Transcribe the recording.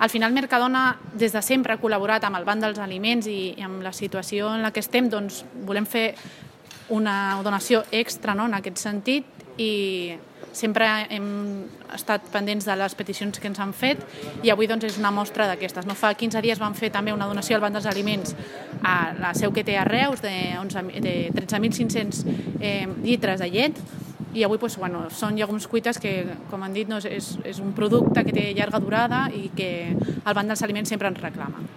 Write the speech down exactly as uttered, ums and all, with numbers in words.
Al final, Mercadona, des de sempre, ha col·laborat amb el Banc dels Aliments i, i amb la situació en la que estem, doncs volem fer una donació extra, no?, en aquest sentit, i sempre hem estat pendents de les peticions que ens han fet i avui doncs, és una mostra d'aquestes. No? Fa quinze dies vam fer també una donació al Banc dels Aliments a la seu que té a Reus de, de tretze mil cinc-cents eh, litres de llet i avui doncs, bueno, són llegums cuites que, com han dit, no, és, és un producte que té llarga durada i que el Banc dels Aliments sempre ens reclama.